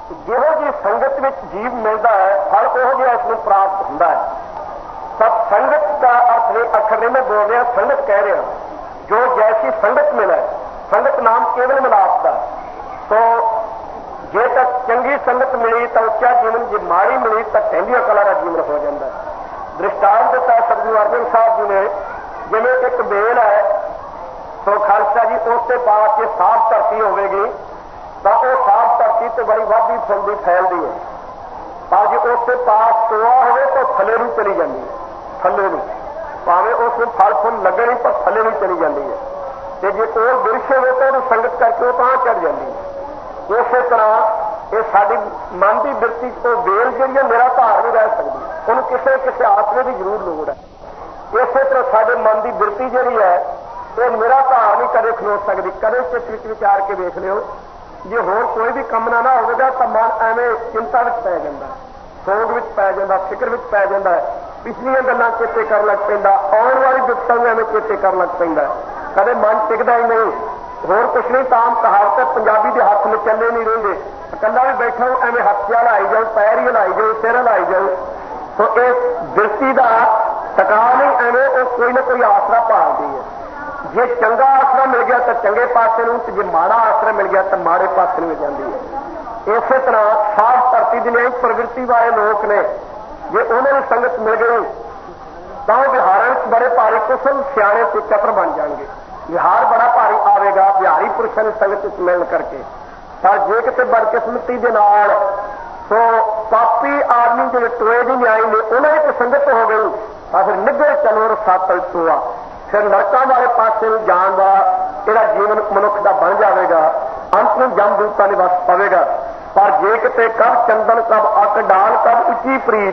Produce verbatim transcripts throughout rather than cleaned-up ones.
ਜਿਹੋ ਜਿਹੀ ਸੰਗਤ ਵਿੱਚ ਜੀਵ ਮਿਲਦਾ ਹੈ ਫਲ ਉਹੋ ਜਿਹਾ ਉਸ ਨੂੰ ਪ੍ਰਾਪਤ ਹੁੰਦਾ ਹੈ। ਸਭ ਸੰਗਤ ਦਾ ਅਰਥ ਇਹ ਅੱਖਰ ਨਹੀਂ ਮੈਂ ਬੋਲ ਰਿਹਾ, ਸੰਗਤ ਕਹਿ ਰਿਹਾ। ਜੋ ਜੈਸੀ ਸੰਗਤ ਮਿਲੇ, ਸੰਗਤ ਨਾਮ ਕੇਵਲ ਮਿਲਾਪ ਦਾ। ਸੋ ਜੇ ਤਾਂ ਚੰਗੀ ਸੰਗਤ ਮਿਲੀ ਤਾਂ ਉੱਚਾ ਜੀਵਨ, ਜੇ ਮਾੜੀ ਮਿਲੀ ਤਾਂ ਢਹਿੰਦੀਆਂ ਕਲਾ ਦਾ ਜੀਵਨ ਹੋ ਜਾਂਦਾ। ਦ੍ਰਿਸ਼ਟਾਂਤ ਦਿੱਤਾ ਸਤਿਗੁਰੂ ਅਰਜਨ ਸਾਹਿਬ ਜੀ ਨੇ, ਜਿਵੇਂ ਇੱਕ ਬੇਲ ਹੈ, ਸੋ ਖਾਲਸਾ ਜੀ ਉਸ ਤੇ ਪਾ ਕੇ ਸਾਫ਼ ਧਰਤੀ ਹੋਵੇਗੀ ਤਾਂ ਉਹ ਸਾਫ਼ ਧਰਤੀ ਤੇ ਬੜੀ ਵਾਧੀ ਫੁੱਲਦੀ ਫੈਲਦੀ ਹੈ। ਪਰ ਜੇ ਉਸ ਤੇ ਪਾਸ ਟੋਆ ਹੋਵੇ ਤਾਂ ਥੱਲੇ ਨੂੰ ਚਲੀ ਜਾਂਦੀ ਹੈ, ਥੱਲੇ ਨੂੰ ਭਾਵੇਂ ਉਸ ਨੂੰ ਫਲ ਫੁੱਲ ਲੱਗੇ ਨਹੀਂ ਪਰ ਥੱਲੇ ਨੂੰ ਚਲੀ ਜਾਂਦੀ ਹੈ। ਤੇ ਜੇ ਕੋਲ ਬਿਰਸ਼ ਹੋਵੇ ਤਾਂ ਉਹਨੂੰ ਸੰਗਤ ਕਰਕੇ ਉਹ ਤਾਂ ਚੜ ਜਾਂਦੀ ਹੈ। ਉਸੇ ਤਰ੍ਹਾਂ ਇਹ ਸਾਡੀ ਮਨ ਦੀ ਬਿਰਤੀ ਤੋਂ ਵੇਲ ਜਿਹੜੀ ਹੈ ਮੇਰਾ ਧਾਰ ਨਹੀਂ ਰਹਿ ਸਕਦੀ, ਉਹਨੂੰ ਕਿਸੇ ਕਿਸੇ ਆਸਰੇ ਦੀ ਜ਼ਰੂਰ ਲੋੜ ਹੈ। ਇਸੇ ਤਰ੍ਹਾਂ ਸਾਡੇ ਮਨ ਦੀ ਬਿਰਤੀ ਜਿਹੜੀ ਹੈ ਇਹ ਮੇਰਾ ਧਾਰ ਨਹੀਂ ਕਦੇ ਖਲੋ ਸਕਦੀ। ਕਦੇ ਚਿੱਤ ਵਿੱਚ ਵਿਚਾਰ ਕੇ ਵੇਖ ਲਿਓ, ਜੇ ਹੋਰ ਕੋਈ ਵੀ ਕੰਮ ਨਾ ਨਾ ਹੋਵੇਗਾ ਤਾਂ ਮਨ ਐਵੇਂ ਚਿੰਤਾ ਵਿੱਚ ਪੈ ਜਾਂਦਾ, ਸੋਗ ਵਿੱਚ ਪੈ ਜਾਂਦਾ, ਫਿਕਰ ਵਿੱਚ ਪੈ ਜਾਂਦਾ ਹੈ। ਪਿਛਲੀਆਂ ਗੱਲਾਂ ਚੇਤੇ ਕਰਨ ਲੱਗ ਪੈਂਦਾ, ਆਉਣ ਵਾਲੀ ਬਿਪਤਾ ਨੂੰ ਐਵੇਂ ਚੇਤੇ ਕਰਨ ਲੱਗ ਪੈਂਦਾ। ਕਦੇ ਮਨ ਟਿਕਦਾ ਹੀ ਨਹੀਂ। ਹੋਰ ਕੁਛ ਨਹੀਂ, ਤਾਂ ਕਹਾਵਤ ਪੰਜਾਬੀ ਦੇ ਹੱਥ ਵਿੱਚ ਚੱਲੇ ਨਹੀਂ ਰਹਿੰਦੇ। ਇਕੱਲਾ ਵੀ ਬੈਠਾ ਐਵੇਂ ਹੱਥ ਹਿਲਾਈ ਜਾਓ, ਪੈਰ ਹੀ ਹਿਲਾਈ ਜਾਓ, ਸਿਰ ਹਿਲਾਈ ਜਾਓ। ਸੋ ਇਹ ਬਿਰਤੀ ਦਾ ਟਿਕਾ ਨਹੀਂ, ਐਵੇਂ ਉਹ ਕੋਈ ਨਾ ਕੋਈ ਆਸਰਾ ਭਾਲਦੀ ਹੈ। ਜੇ ਚੰਗਾ ਆਸਰਾ ਮਿਲ ਗਿਆ ਤਾਂ ਚੰਗੇ ਪਾਸੇ ਨੂੰ, ਤੇ ਜੇ ਮਾੜਾ ਆਸਰਾ ਮਿਲ ਗਿਆ ਤਾਂ ਮਾੜੇ ਪਾਸੇ ਨੂੰ ਜਾਂਦੀ ਹੈ। ਇਸੇ ਤਰ੍ਹਾਂ ਸਾਫ਼ ਧਰਤੀ ਦੀ ਨਿਆਂ ਪ੍ਰਵਿਰਤੀ ਵਾਲੇ ਲੋਕ ਨੇ, ਜੇ ਉਹਨਾਂ ਨੂੰ ਸੰਗਤ ਮਿਲ ਗਈ ਤਾਂ ਵਿਹਾਰਾਂ ਵਿੱਚ ਬੜੇ ਭਾਰੀ ਕੁਸ਼ਲ ਸਿਆਣੇ ਤੇ ਚਤਰ ਬਣ ਜਾਣਗੇ। ਵਿਹਾਰ ਬੜਾ ਭਾਰੀ ਆਵੇਗਾ ਵਿਹਾਰੀ ਪੁਰਸ਼ਾਂ ਦੀ ਸੰਗਤ ਵਿੱਚ ਮਿਲਣ ਕਰਕੇ। ਪਰ ਜੇ ਕਿਤੇ ਬਦਕਿਸਮਤੀ ਦੇ ਨਾਲ ਸੋ ਪਾਪੀ ਆਦਮੀ ਜਿਹੜੇ ਟੋਏ ਦੀ ਨਿਆਈ ਨੇ ਉਹਨਾਂ ਦੀ ਸੰਗਤ ਹੋ ਗਈ ਤਾਂ ਫਿਰ ਨਿੱਘਰ ਚਲੋ ਰਸਾਤਲ ਟੋਆ, ਫਿਰ ਨਰਕਾਂ ਵਾਲੇ ਪਾਸੇ ਨੂੰ ਜਾਣ ਦਾ ਜਿਹੜਾ ਜੀਵਨ ਮਨੁੱਖ ਦਾ ਬਣ ਜਾਵੇਗਾ, ਅੰਤ ਨੂੰ ਜਮਦੂਤਾਂ ਦੇ ਵਸ ਪਵੇਗਾ। ਪਰ ਜੇ ਕਿਤੇ ਕਬ ਚੰਦਨ ਕਬ ਅੱਕ ਡਾਲ ਕਬ ਉੱਚੀ ਪ੍ਰੀਤ,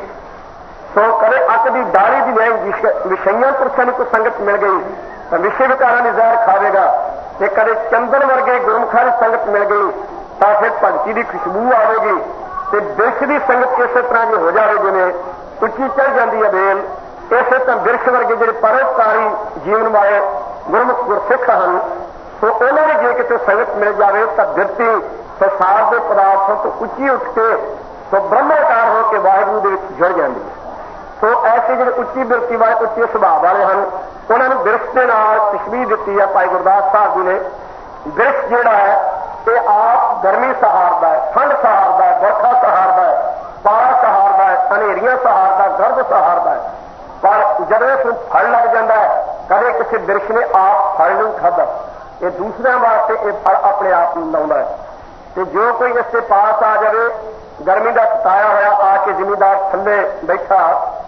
ਸੋ ਕਦੇ ਅੱਕ ਦੀ ਡਾਲੀ ਦੀ ਨਿਆਈ ਵਿਸ਼ਈਆਂ ਪੁਰਸ਼ਾਂ ਨੂੰ ਕੋਈ ਸੰਗਤ ਮਿਲ ਗਈ ਤਾਂ ਵਿਸ਼ੇ ਵਿਕਾਰਾਂ ਦੀ ਜ਼ਹਿਰ ਖਾਵੇਗਾ। ਤੇ ਕਦੇ ਚੰਦਨ ਵਰਗੇ ਗੁਰਮੁਖਾਂ ਦੀ ਸੰਗਤ ਮਿਲ ਗਈ ਤਾਂ ਫਿਰ ਭਗਤੀ ਦੀ ਖੁਸ਼ਬੂ ਆਵੇਗੀ। ਤੇ ਬਿਰਖ ਦੀ ਸੰਗਤ ਇਸੇ ਤਰ੍ਹਾਂ ਦੀ ਹੋ ਜਾਵੇ ਜਿਵੇਂ ਉੱਚੀ ਚੜ ਜਾਂਦੀ ਹੈ ਬੇਲ, ਇਸੇ ਤਰ੍ਹਾਂ ਬਿਰਖ ਵਰਗੇ ਜਿਹੜੇ ਪਰਉਪਕਾਰੀ ਜੀਵਨ ਵਾਲੇ ਗੁਰਮੁਖ ਗੁਰਸਿੱਖ ਹਨ, ਸੋ ਉਹਨਾਂ ਦੀ ਜੇ ਕਿਤੇ ਸੰਗਤ ਮਿਲ ਜਾਵੇ ਤਾਂ ਬਿਰਤੀ ਸੰਸਾਰ ਦੇ ਪਦਾਰਥਾਂ ਤੋਂ ਉੱਚੀ ਉੱਠ ਕੇ ਸੋ ਬ੍ਰਹਮਾਕਾਰ ਹੋ ਕੇ ਵਾਹਿਗੁਰੂ ਦੇ ਵਿੱਚ ਜੁੜ ਜਾਂਦੀ ਹੈ। ਸੋ ਐਸੇ ਜਿਹੜੇ ਉੱਚੀ ਬਿਰਤੀ ਵਾਲੇ, ਉੱਚੇ ਸੁਭਾਅ ਵਾਲੇ ਹਨ, ਉਹਨਾਂ ਨੂੰ ਬਿਰਖ ਦੇ ਨਾਲ ਤਸ਼ਬੀਹ ਦਿੱਤੀ ਹੈ ਭਾਈ ਗੁਰਦਾਸ ਸਾਹਿਬ ਜੀ ਨੇ। ਬਿਰਖ ਜਿਹੜਾ ਹੈ ਇਹ ਆਪ ਗਰਮੀ ਸਹਾਰਦਾ ਹੈ, ਠੰਡ ਸਹਾਰਦਾ ਹੈ, ਵਰਖਾ ਸਹਾਰਦਾ ਹੈ, ਪਾਰਾ ਸਹਾਰਦਾ ਹੈ, ਹਨੇਰੀਆਂ ਸਹਾਰਦਾ, ਗਰਦ ਸਹਾਰਦਾ ਹੈ। ਪਰ ਜਦੋਂ ਇਸ ਨੂੰ ਫਲ ਲੱਗ ਜਾਂਦਾ ਹੈ, ਕਦੇ ਕਿਸੇ ਬਿਰਖ ਨੇ ਆਪ ਫਲ ਨਹੀਂ ਖਾਧਾ, ਇਹ ਦੂਸਰਿਆਂ ਵਾਸਤੇ ਇਹ ਫਲ ਆਪਣੇ ਆਪ ਨੂੰ ਲਾਉਂਦਾ ਹੈ। ਤੇ ਜੋ ਕੋਈ ਇਸ ਦੇ ਪਾਸ ਆ ਜਾਵੇ, ਗਰਮੀ ਦਾ ਸਤਾਇਆ ਹੋਇਆ ਆ ਕੇ ਜ਼ਿਮੀਂਦਾਰ ਥੱਲੇ ਬੈਠਾ,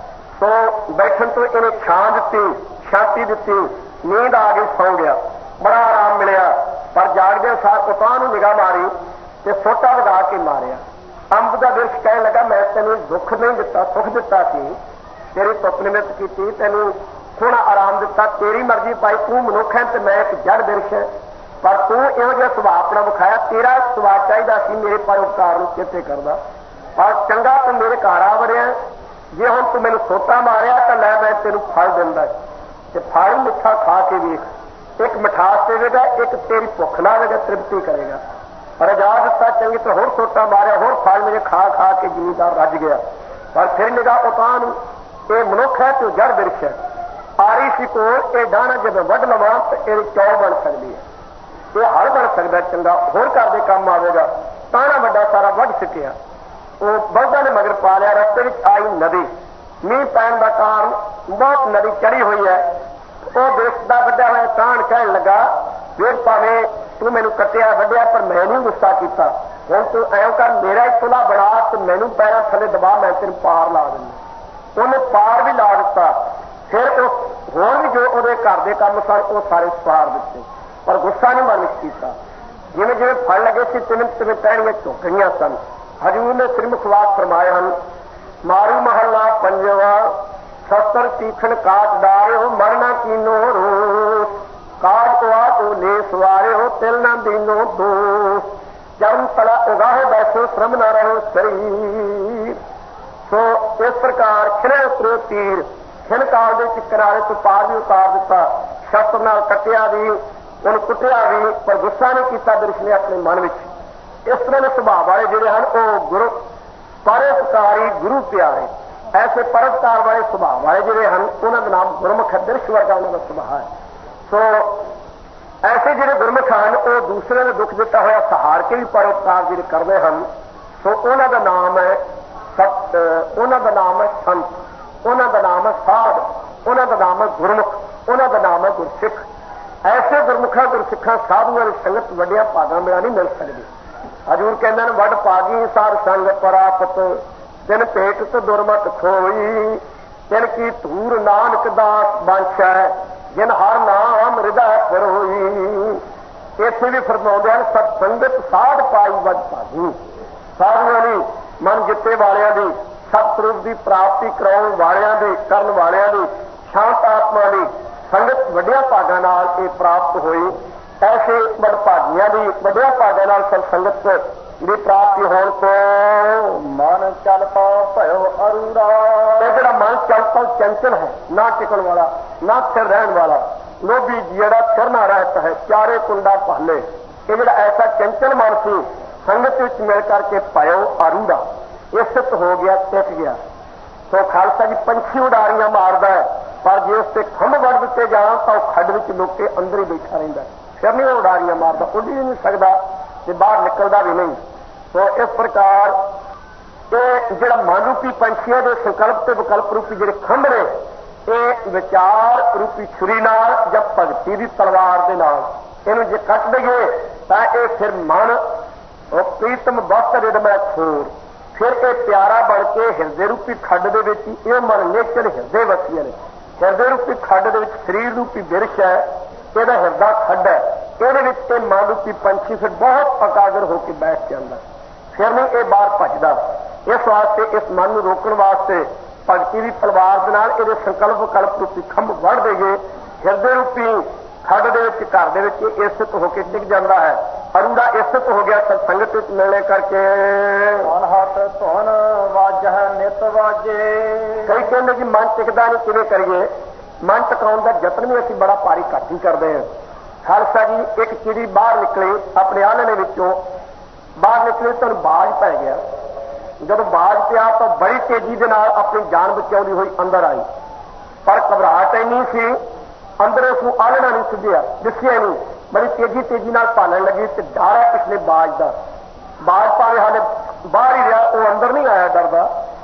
ਸੋ ਬੈਠਣ ਤੋਂ ਇਹਨੇ ਛਾਂ ਦਿੱਤੀ, ਸ਼ਾਂਤੀ ਦਿੱਤੀ, ਨੀਂਦ ਆ ਗਈ, ਸੌਂ ਗਿਆ, ਬੜਾ ਆਰਾਮ ਮਿਲਿਆ। ਪਰ ਜਾਗਦੇ ਸਾਰ ਉਤਾਂ ਨੂੰ ਨਿਗਾਹ ਮਾਰੀ ਤੇ ਸੋਟਾ ਵਗਾ ਕੇ ਮਾਰਿਆ। ਅੰਬ ਦਾ ਬਿਰਖ ਕਹਿਣ ਲੱਗਾ, ਮੈਂ ਤੈਨੂੰ ਦੁੱਖ ਨਹੀਂ ਦਿੱਤਾ, ਸੁੱਖ ਦਿੱਤਾ ਸੀ, ਤੇਰੀ ਧੁੱਪ ਨਿਮਿਤ ਕੀਤੀ, ਤੈਨੂੰ ਥੋੜਾ ਆਰਾਮ ਦਿੱਤਾ, ਤੇਰੀ ਮਰਜ਼ੀ ਪਾਈ, ਤੂੰ ਮਨੁੱਖ ਹੈ ਤੇ ਮੈਂ ਇੱਕ ਜੜ ਬਿਰਖ ਹੈ, ਪਰ ਤੂੰ ਇਹੋ ਜਿਹਾ ਸੁਭਾਅ ਆਪਣਾ ਵਿਖਾਇਆ, ਤੇਰਾ ਸੁਭਾਅ ਚਾਹੀਦਾ ਸੀ ਮੇਰੇ ਪਰਉਪਕਾਰ ਨੂੰ ਚੇਤੇ ਕਰਦਾ। ਪਰ ਚੰਗਾ ਤੂੰ ਮੇਰੇ ਘਰ ਆ ਵੜਿਆ, ਜੇ ਹੁਣ ਤੂੰ ਮੈਨੂੰ ਸੋਟਾ ਮਾਰਿਆ ਤਾਂ ਲੈ ਮੈਂ ਤੈਨੂੰ ਫਲ ਦਿੰਦਾ, ਤੇ ਫਲ ਮਿੱਠਾ ਖਾ ਕੇ ਵੇਖ, ਇੱਕ ਮਿਠਾਸ ਦੇਵੇਗਾ, ਇੱਕ ਤੇਰੀ ਭੁੱਖ ਲਾਵੇਗਾ, ਤ੍ਰਿਪਤੀ ਕਰੇਗਾ। ਪਰ ਜਾ ਦਿੱਤਾ, ਚੰਗੀ ਤਰ੍ਹਾਂ ਹੋਰ ਸੋਟਾ ਮਾਰਿਆ, ਹੋਰ ਫਲ ਮੇਰੇ ਖਾ ਖਾ ਕੇ ਜ਼ਿਮੀਂਦਾਰ ਰੱਜ ਗਿਆ। ਪਰ ਫਿਰ ਨਿਗਾਹ ਉਤਾਂ ਨੂੰ, ਇਹ ਮਨੁੱਖ ਹੈ ਤੇ ਜੜ ਬਿਰਖ ਹੈ। ਆਰੀ ਸੀ ਕੋਲ ਇਹ ਡਾਣਾ ਜਦੋਂ ਵੱਢ ਲਵਾਂ ਤਾਂ ਇਹ ਚੌਲ ਬਣ ਸਕਦੀ ਹੈ, ਇਹ ਹਲ ਬਣ ਸਕਦਾ, ਚੰਗਾ ਹੋਰ ਘਰ ਦੇ ਕੰਮ ਆਵੇਗਾ। ਤਾਣਾ ਵੱਡਾ ਸਾਰਾ ਵੱਢ ਸਕਿਆ, ਉਹ ਬਲਦਾਂ ਨੇ ਮਗਰ ਪਾ ਲਿਆ। ਰਸਤੇ ਵਿੱਚ ਆਈ ਨਦੀ, ਮੀਂਹ ਪੈਣ ਦਾ ਕਾਰਨ ਬਹੁਤ ਨਦੀ ਚੜੀ ਹੋਈ ਹੈ। ਉਹ ਬਿਰਖ ਦਾ ਵੱਡਾ ਹੋਇਆ ਤਾਣ ਕਹਿਣ ਲੱਗਾ, ਵੇਖ ਭਾਵੇਂ ਤੂੰ ਮੈਨੂੰ ਕੱਟਿਆ ਵੱਢਿਆ ਪਰ ਮੈਂ ਨਹੀਂ ਗੁੱਸਾ ਕੀਤਾ, ਹੁਣ ਤੂੰ ਐਂ ਕਰ ਮੇਰਾ ਇੱਕ ਪੁਲਾ ਬਣਾ ਤੇ ਮੈਨੂੰ ਪੈਰਾਂ ਥੱਲੇ ਦਬਾ, ਮੈਂ ਤੈਨੂੰ ਪਾਰ ਲਾ ਦਿੰਦਾ। ਉਹਨੇ ਪਾਰ ਵੀ ਲਾ ਦਿੱਤਾ। ਫਿਰ ਉਹ ਹੋਰ ਵੀ ਜੋ ਉਹਦੇ ਘਰ ਦੇ ਕੰਮ ਸਨ ਉਹ ਸਾਰੇ ਸਵਾਰ ਦਿੱਤੇ, ਪਰ ਗੁੱਸਾ ਨਹੀਂ ਮਨ ਵਿੱਚ ਕੀਤਾ। ਜਿਵੇਂ ਜਿਵੇਂ ਫਲ ਲੱਗੇ ਸੀ ਤਿਵੇਂ ਤਿਵੇਂ ਟਹਿਣੀਆਂ ਝੁਕ ਗਈਆਂ ਸਨ। ਹਜ਼ੂਰ ਨੇ ਸ੍ਰੀਮੁਖ ਵਾਕ ਫਰਮਾਏ ਹਨ, ਮਾਰੂ ਮਹੱਲਾ ਪੰਜਵਾ, ਸ਼ਸਤਰ ਤੀਖਣ ਕਾਟ ਡਾਰਿਓ, ਮਰਨਾ ਕੀਨੋ ਰੋਸ, ਕਾਟ ਕੋਆ ਤੋ ਲੈ ਸਵਾਰਿਓ, ਤਿਲ ਨਾ ਦੀਨੋ ਦੋਸ, ਚਰਨ ਤਲਾ ਉਗਾਹੇ ਬੈਠੋ, ਸ਼ਰਮ ਨਾ ਰਹੋ ਸਰੀਰ। ਸੋ ਇਸ ਪ੍ਰਕਾਰ ਖਿਲੇ ਉਤਰੋ ਤੀਰ, ਖਿਲ ਕਾਲ ਦੇ ਕਿਨਾਰੇ ਤੋਂ ਪਾਰ ਵੀ ਉਤਾਰ ਦਿੱਤਾ, ਸ਼ਸਤਰ ਨਾਲ ਕੱਟਿਆ ਵੀ, ਉਹਨੂੰ ਕੁੱਟਿਆ ਵੀ, ਪਰ ਗੁੱਸਾ ਨਹੀਂ ਕੀਤਾ ਬਿਰਖ ਨੇ ਆਪਣੇ ਮਨ ਵਿੱਚ। इस तरह के सुभाव वाले जिहड़े हन वो गुरु परोपकारी गुरु प्यारे, ऐसे परोपकार वाले सुभाव वाले जिहड़े हन उन्हां दा नाम गुरमुख है। दृश वर्गा उन्हां दा सुभाव है। सो ऐसे जिहड़े गुरमुख हन वो दूसरे ने दुख दिता होया सहार के भी परोपकार जिहड़े करदे हन, सो उन्हां दा नाम है सत, उन्हां दा नाम है संत, उन्हां दा नाम है साध, उन्हां दा नाम है गुरमुख, उन्हां दा नाम है गुरसिख। ऐसे गुरमुखा गुरसिखा साधुआं की संगत वड्डियां भागां मिला नहीं मिल सकदी। हजूर कहंदे ने वड भागी सार संग परापत, दिन पेट तो दुरमत खोई, तिन की धूर नानक दास बांछा, जिन हर नाम हृदय परोई। इत्थे भी फरमाउंदे हन सतसंगत साध पाई वड भागी। साधुआं दी मन जिते वालियां दी, सतरूप की प्राप्ति कराउण वालियां दी, करन वालियां दी, शांत आत्मा दी संगत वड्डियां भागां नाल ये प्राप्त होई। ऐसे वडभागियां दी वड्डियां भागां नाल सतसंगत की प्राप्ति होने को मन चल पाओ भयो अरूरा। जिहड़ा मन चल पाओ चंचल है, ना टिकण वाला, ना स्थिर रहन वाला, लोभी जिहड़ा स्थिर ना रहता है, चारे कुंडा पहले, ये जिहड़ा ऐसा चंचल मन सी संगत विच मिल करके पायो अरूरा, ये स्थित हो गया, टिक गया। तो खालसा जी पंछी उडारियां मारदा है, पर जे उससे खंभ वड़ दिते जाण तो खड्ड विच लुक के अंदर ही बैठा रहिंदा, फिर नहीं उडारियां मारदा, उड़ ही नहीं सकदा ते बाहर निकलदा भी नहीं। तो इस प्रकार ये जिहड़ा मन रूपी पंछी है, संकल्प ते विकल्प रूपी जिहड़े खंभ ने, ये विचार रूपी छुरी नाल जां भगती दी तलवार दे नाल इहनूं जे कट दईए तां ये फिर मन और प्रीतम वस्त्र रिड़मै छोर, फिर ये प्यारा बन के हिरदे रूपी खड्ड दे विच ये मन नेचर हिरदे वसिए ने। हिरदे रूपी खड्ड दे विच शरीर रूपी बिरछ है, ਇਹਦਾ ਹਿਰਦਾ ਖੱਡ ਹੈ, ਇਹਦੇ ਵਿੱਚ ਤੇ ਮਨ ਰੂਪੀ ਪੰਛੀ ਫਿਰ ਬਹੁਤ ਇਕਾਗਰ ਹੋ ਕੇ ਬੈਠ ਜਾਂਦਾ, ਫਿਰ ਨਹੀਂ ਇਹ ਬਾਹਰ ਭੱਜਦਾ। ਇਸ ਵਾਸਤੇ ਇਸ ਮਨ ਨੂੰ ਰੋਕਣ ਵਾਸਤੇ ਭਗਤੀ ਦੀ ਤਲਵਾਰ ਦੇ ਨਾਲ ਇਹਦੇ ਸੰਕਲਪ ਵਿਕਲਪ ਰੂਪੀ ਖੰਭ ਵੜ ਦੇਗੇ, ਹਿਰਦੇ ਰੂਪੀ ਖੱਡ ਦੇ ਵਿੱਚ ਘਰ ਦੇ ਵਿੱਚ ਇਹ ਸਥਿਤ ਹੋ ਕੇ ਟਿਕ ਜਾਂਦਾ ਹੈ। ਅਰੂੜਾ ਇਹ ਸਥਿਤ ਹੋ ਗਿਆ ਸਤਸੰਗਤ ਵਿੱਚ ਮਿਲਣੇ ਕਰਕੇ। ਧਨ ਹੱਥ ਧੁਨ ਵਾਜਹ ਨਿਤ ਵਾਜੇ। ਕਈ ਕਹਿੰਦੇ ਕਿ ਮਨ ਟਿਕਦਾ ਨਹੀਂ, ਕਿਵੇਂ ਕਰੀਏ? मन टकाउण का जतन भी असीं बड़ा भारी घट ही करते हैं। खालसा जी एक चिड़ी बाहर निकले अपने आलणे विचों, बाहर निकले तो बाज पै गया। जब बाज पिया तो बड़ी तेजी के नाल अपनी जान बचाउंदी हुई अंदर आई, पर घबराहट इन्नी सी अंदर उसनूं आलणा नहीं सुझिया, दिसिया नहीं, बड़ी तेजी तेजी नाल भालण लगी ते डर है पिछले बाज का। बाज भावें हाले बाहर ही रहा, वो अंदर नहीं आया डरदा,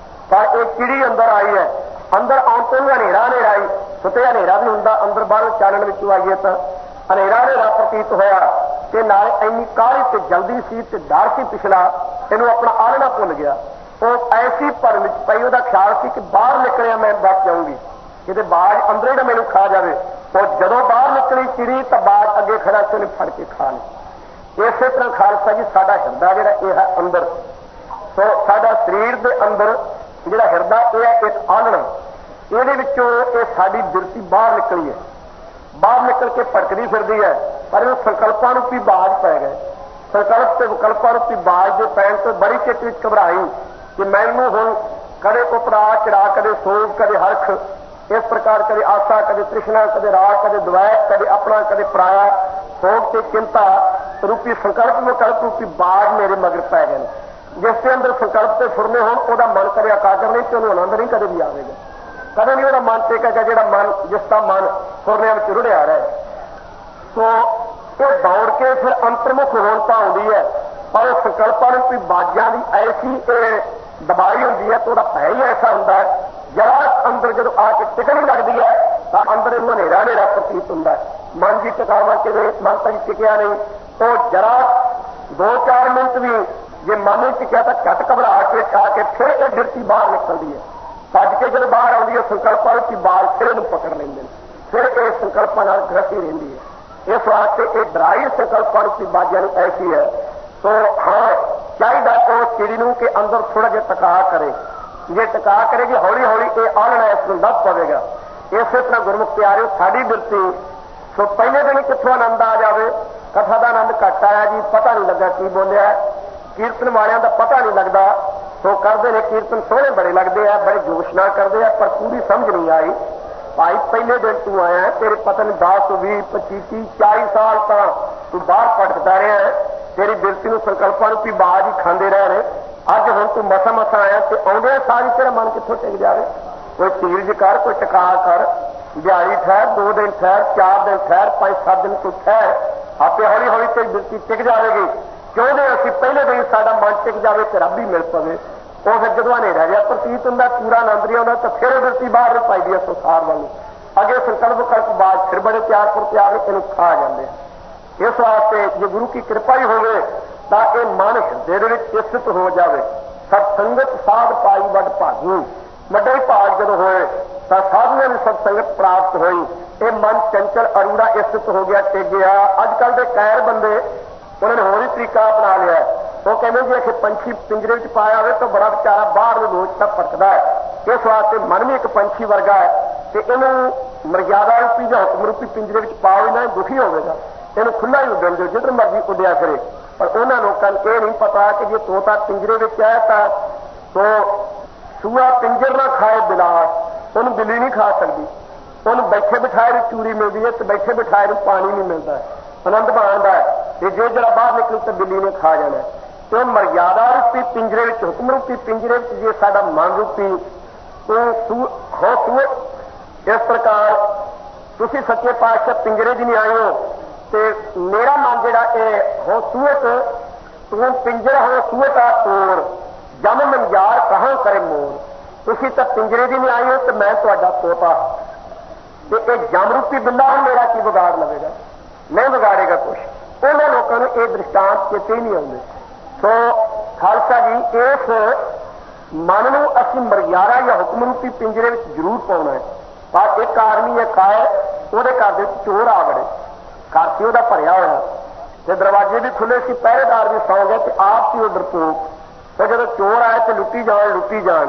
पर एक चिड़ी अंदर आई है। अंदर आउण तो हनेरा हनेरा आई, सुते हनेरा भी हुंदा, अंदर बाहर चानण विच आईए तो हनेरा हनेरा प्रतीत होया ते नाल इन्नी काहली ते जल्दी सी ते डर सी पिछला, इहनूं अपना आलणा भुल गया। वो ऐसी भरम विच पई, उहदा ख्याल सी कि बाहर निकलिया मैं बच जाऊंगी, किते बाज अंदर ही मैनूं खा जावे। और जदों बाहर निकली चिड़ी तो बाज अगे खड़ा से उहने फड़ के खा लिया। इसे तरह खालसा जी साडा हिरदा जिहड़ा इह है अंदर, सो साडा शरीर दे अंदर जिहड़ा हिरदा इह है एक आलणा, ਇਹਦੇ ਵਿੱਚੋਂ ਇਹ ਸਾਡੀ ਬਿਰਤੀ ਬਾਹਰ ਨਿਕਲੀ ਹੈ, ਬਾਹਰ ਨਿਕਲ ਕੇ ਭਟਕਦੀ ਫਿਰਦੀ ਹੈ, ਪਰ ਇਹ ਸੰਕਲਪਾਂ ਨੂੰ ਵੀ ਬਾਜ ਪੈ ਗਏ। ਸੰਕਲਪ ਤੇ ਵਿਕਲਪਾਂ ਨੂੰ ਵੀ ਬਾਜ ਦੇ ਪੈਣ ਤੋਂ ਬੜੀ ਚਿੱਤ ਵਿੱਚ ਘਬਰਾਈ ਕਿ ਮੈਨੂੰ ਹੁਣ ਕਦੇ ਉਤਰਾ ਚੜਾ, ਕਦੇ ਸੋਗ, ਕਦੇ ਹਰਖ, ਇਸ ਪ੍ਰਕਾਰ ਕਦੇ ਆਸਾ, ਕਦੇ ਤ੍ਰਿਸ਼ਨਾ, ਕਦੇ ਰਾਗ, ਕਦੇ ਦੁਆਇਤ, ਕਦੇ ਆਪਣਾ, ਕਦੇ ਪਰਾਇਆ, ਸੋਗ ਤੇ ਚਿੰਤਾ ਰੂਪੀ ਸੰਕਲਪ ਵਿਕਲਪ ਰੂਪੀ ਬਾਜ ਮੇਰੇ ਮਗਰ ਪੈ ਗਏ ਨੇ। ਜਿਸ ਦੇ ਅੰਦਰ ਸੰਕਲਪ ਤੇ ਫੁਰਨੇ ਹੋਣ ਉਹਦਾ ਮਨ ਕਦੇ ਇਕਾਗਰ ਨਹੀਂ ਤੇ ਉਹਨੂੰ ਆਨੰਦ ਨਹੀਂ ਕਦੇ ਵੀ ਆਵੇਗਾ, कदे नहीं वह मन टेकेगा जिहड़ा मन जिसका मन सुरनिया में रुढ़िया रहे। तो ये दौड़ के फिर अंतर्मुख होनता आती है, पर संकल्पां भी बाजां की ऐसी दबाई होंगी है तो भय ही ऐसा होंगे है, जरा अंदर जो आके टिकनी लगती है तो अंदर हनेरा हनेरा प्रतीत होंगे है। मन की टिकावा कि मन तक टिकया नहीं, तो जरा दो चार मिनट भी जे मन में टिकया तो झट घबराहट के आके फिर ये गिरती बाहर निकलती है। भज के जब बाहर आती है संकल्पां की बाल फिर इन्हूं पकड़ लेंगे, फिर ये संकल्पां नाल ग्रसी रहिंदी है। इस वास्ते ये डराई संकल्पां की बाजां ऐसी है। तो हाँ चाहिए उस चिड़ी नूं कि अंदर थोड़ा जिहा टका करे, जे टका करेगी हौली हौली ये आलना इसनूं लभ पवेगा। इस तरह गुरमुख प्यारिओ साडी बिरती सो पहले दिन कित्थों आनंद आ जाए, कथा का आनंद घट आया जी, पता नहीं लगा की बोलिया, कीर्तन वालियां दा पता नहीं लगता, तो करते हैं कीर्तन सोहने बड़े लगते हैं, बड़े जोश नाल करते हैं, पर पूरी समझ नहीं आई। भाई पहले दिन तू आया, तेरे पता नहीं दस भी पच्ची तीह चालीस साल तक तू बाहर भटकता रहा है, तेरी बिरती नूं संकल्पां नूं भी बाज ही खांदे रह रहे। अज हुण तूं मसा मसा आया ते आउंदे सारी तेरा मन कित्थों टिक जावे। कोई धीरज कर, कोई टिका कर, दिहाड़ी ठहर, दो दिन ठहर, चार दिन ठहर, पांच सात दिन तू ठहर, आपे हौली हौली तेरी बिरती टिक जाएगी। क्योंकि असीं पहले दिन साडा मन टिक जावे ते रब ही मिल पवे। ਉਹ ਫਿਰ ਜਦੋਂ ਹਨੇਰਾ ਜਿਹਾ ਪ੍ਰਤੀਤ ਹੁੰਦਾ, ਪੂਰਾ ਆਨੰਦ ਨਹੀਂ ਆਉਂਦਾ, ਤਾਂ ਫਿਰ ਬਿਰਤੀ ਬਾਹਰ ਪਾਈ ਦੀ ਹੈ ਸੰਸਾਰ ਵਾਲੀ। ਅੱਗੇ ਸੰਕਲਪ ਵਿਕਲਪ ਬਾਅਦ ਫਿਰ ਬੜੇ ਤਿਆਰ ਪਰ ਤਿਆਰ ਇਹਨੂੰ ਖਾ ਜਾਂਦੇ। ਇਸ ਵਾਸਤੇ ਜੇ ਗੁਰੂ ਕੀ ਕਿਰਪਾ ਹੀ ਹੋਵੇ ਤਾਂ ਇਹ ਮਨ ਹਿਰਦੇ ਦੇ ਵਿੱਚ ਇਸਤ ਹੋ ਜਾਵੇ। ਸਤ ਸੰਗਤ ਸਾਧ ਪਾਈ ਵੱਡ ਭਾਗੀ, ਵੱਡਾ ਹੀ ਭਾਗ ਜਦੋਂ ਹੋਏ ਤਾਂ ਸਾਧੂਆਂ ਨੂੰ ਸਤ ਸੰਗਤ ਪ੍ਰਾਪਤ ਹੋਈ। ਇਹ ਮਨ ਚੰਚਲ ਅਰੂੜਾ ਇਸਤ ਹੋ ਗਿਆ, ਟਿਕ ਗਿਆ। ਅੱਜ ਕੱਲ੍ਹ ਦੇ ਕਾਇਰ ਬੰਦੇ ਉਹਨਾਂ ਨੇ ਹੋਰ ਹੀ ਤਰੀਕਾ ਅਪਣਾ ਲਿਆ। ਉਹ ਕਹਿੰਦੇ ਜੀ ਅਖੇ ਪੰਛੀ ਪਿੰਜਰੇ ਵਿੱਚ ਪਾਇਆ ਹੋਵੇ ਤਾਂ ਬੜਾ ਵਿਚਾਰਾ ਬਾਹਰ ਨੂੰ ਰੋਜ਼ ਤੱਕ ਭਟਕਦਾ ਹੈ। ਇਸ ਵਾਸਤੇ ਮਨ ਵੀ ਇੱਕ ਪੰਛੀ ਵਰਗਾ ਹੈ ਤੇ ਇਹਨੂੰ ਮਰਜ਼ਾਦਾ ਰੂਪੀ ਜਾਂ ਹੁਕਮ ਰੂਪੀ ਪਿੰਜਰੇ ਵਿੱਚ ਪਾਓ ਨਾ, ਦੁਖੀ ਹੋਵੇਗਾ। ਇਹਨੂੰ ਖੁੱਲ੍ਹਾ ਹੀ ਉੱਡਣ ਦਿਓ, ਜਿੱਧਰ ਮਰਜ਼ੀ ਉੱਡਿਆ ਕਰੇ। ਪਰ ਉਹਨਾਂ ਲੋਕਾਂ ਨੂੰ ਇਹ ਨਹੀਂ ਪਤਾ ਕਿ ਜੇ ਤੋਤਾ ਪਿੰਜਰੇ ਵਿੱਚ ਹੈ ਤਾਂ ਤੋ ਸੂਆ ਪਿੰਜਰ ਨਾ ਖਾਏ ਬਿਲਾਸ, ਉਹਨੂੰ ਬਿੱਲੀ ਨਹੀਂ ਖਾ ਸਕਦੀ। ਉਹਨੂੰ ਬੈਠੇ ਬਿਠਾਏ ਨੂੰ ਚੂਰੀ ਮਿਲਦੀ ਹੈ ਤੇ ਬੈਠੇ ਬਿਠਾਏ ਨੂੰ ਪਾਣੀ ਨਹੀਂ ਮਿਲਦਾ, ਆਨੰਦ ਮਾਣਦਾ ਹੈ। ਤੇ ਜੇ ਜਿਹੜਾ ਬਾਹਰ ਨਿਕਲੂ ਤਾਂ ਬਿੱਲੀ ਨੇ ਖਾ ਜਾਣਾ। ਤੇ ਮਰਜ਼ਾਦਾ ਰੂਪੀ ਪਿੰਜਰੇ ਵਿੱਚ, ਹੁਕਮ ਰੂਪੀ ਪਿੰਜਰੇ ਵਿੱਚ ਜੇ ਸਾਡਾ ਮਨ ਰੂਪੀ ਹੋ ਸੂਏ। ਇਸ ਪ੍ਰਕਾਰ ਤੁਸੀਂ ਸੱਚੇ ਪਾਤਸ਼ਾਹ ਪਿੰਜਰੇ ਦੀ ਨਹੀਂ ਆਏ ਹੋ ਤੇ ਮੇਰਾ ਮਨ ਜਿਹੜਾ ਇਹ ਹੋ ਸੂਏ ਤੂੰ ਪਿੰਜਰਾ ਹੋ ਸੂਏ ਦਾ ਤੋੜ ਜਮ ਮੰਜਾਰ ਕਹਾਂ ਕਰੇ ਮੋਰ। ਤੁਸੀਂ ਤਾਂ ਪਿੰਜਰੇ ਦੀ ਨਹੀਂ ਆਏ ਹੋ ਤੇ ਮੈਂ ਤੁਹਾਡਾ ਤੋਤਾ ਤੇ ਇਹ ਜਮ ਰੂਪੀ ਬਿੱਲਾ ਹੁਣ ਮੇਰਾ ਕੀ ਵਿਗਾੜ ਲਵੇਗਾ? ਨਹੀਂ ਵਿਗਾੜੇਗਾ ਕੁਛ। ਉਹਨਾਂ ਲੋਕਾਂ ਨੂੰ ਇਹ ਦ੍ਰਿਸ਼ਟਾਂਤ ਚੇਤੇ ਹੀ ਨਹੀਂ ਆਉਂਦੇ। ਸੋ ਖਾਲਸਾ ਜੀ, ਇਸ ਮਨ ਨੂੰ ਅਸੀਂ ਮਰਜ਼ਾਦਾ ਜਾਂ ਹੁਕਮ ਰੂਪੀ ਪਿੰਜਰੇ ਵਿੱਚ ਜ਼ਰੂਰ ਪਾਉਣਾ ਹੈ। ਪਰ ਇੱਕ ਆਦਮੀ ਹੈ ਕਾਇਰ, ਉਹਦੇ ਘਰ ਦੇ ਵਿੱਚ ਚੋਰ ਆ ਵੜੇ, ਘਰ ਸੀ ਉਹਦਾ ਭਰਿਆ ਹੋਇਆ ਤੇ ਦਰਵਾਜ਼ੇ ਵੀ ਖੁੱਲੇ ਸੀ, ਪਹਿਰੇਦਾਰ ਵੀ ਸੌਂ ਗਏ ਤੇ ਆਪ ਸੀ ਉਹ ਡਰਪੋਕ। ਤੇ ਜਦੋਂ ਚੋਰ ਆਏ ਤੇ ਲੁੱਟੀ ਜਾਣ ਲੁੱਟੀ ਜਾਣ